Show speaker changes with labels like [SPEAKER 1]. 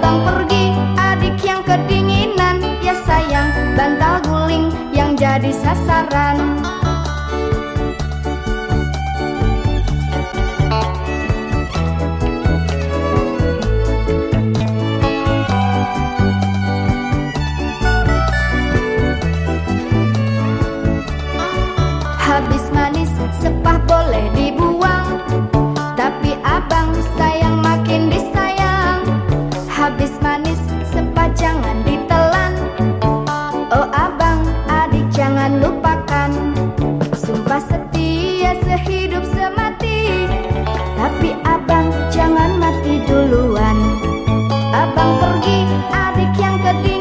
[SPEAKER 1] Abang pergi, adik yang kedinginan. Ya sayang, bantal guling yang jadi sasaran. Habis manis, sepah boleh dibuang, tapi abang sayang makin disayang. Habis manis, sepah jangan ditelan. Oh abang, adik jangan lupakan. Sumpah setia sehidup semati, tapi abang jangan mati duluan. Abang pergi, adik yang kedinginan.